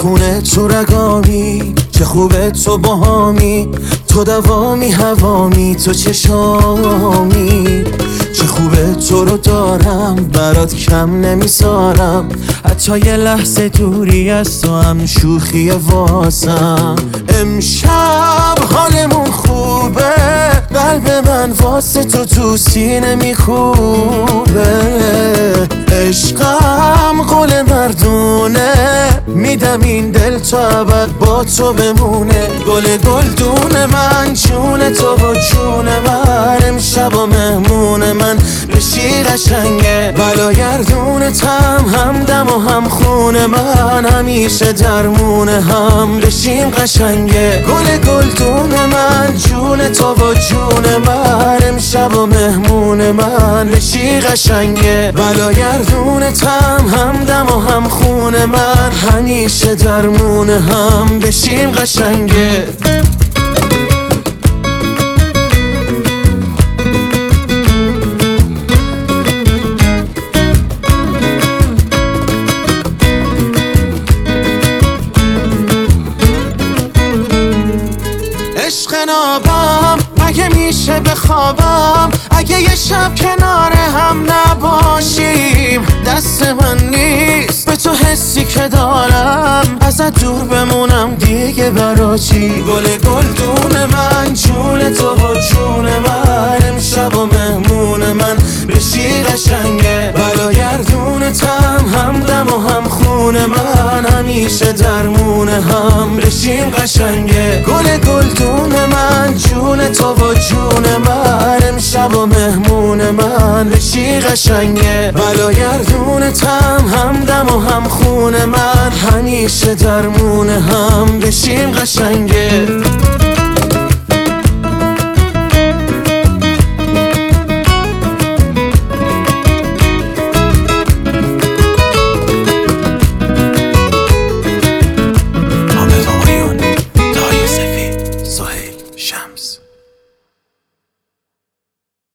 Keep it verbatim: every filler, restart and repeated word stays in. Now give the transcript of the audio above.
خونه تو رگامی، چه خوبه تو باهامی، تو دوامی هوامی، تو چشامی. چه خوبه تو رو دارم، برات کم نمیذارم، حتی یه لحظه دوری از تو هم شوخی واسم. امشب حالمون خوبه، قلب من واسه تو تو سینه میخوبه. عشقم قول مردونه، میدم این دل تا ابد با تو بمونه. گل گلدون من، جون تو و جون من، امشب و مهمون من بشی قشنگه. بلاگردونتم، همدم و هم خون من، همیشه درمون هم بشیم قشنگه. گل گلدون من، جون تو و جون من، امشب و مهمون من بشی قشنگه. بلاگردونتم، همدم و هم خون من، همیشه درمون هم بشیم قشنگه. عشق نابم اگه میشه بخوابم، اگه یه شب کنار هم نباشیم. دست من نیست به تو حسی که دارم، ازت دور بمونم دیگه برا چی؟ گل گلدون من، جون تو و جون من، امشب و مهمون من بشی قشنگه. بلاگردونتم، همدم و هم خون من، همیشه درمون هم بشیم قشنگه. گل گلدون من، جون تو و جون من، امشب و مهمون من بشی قشنگه. بلاگردونتم، همدم و هم خون من، همیشه درمون هم بشیم قشنگه.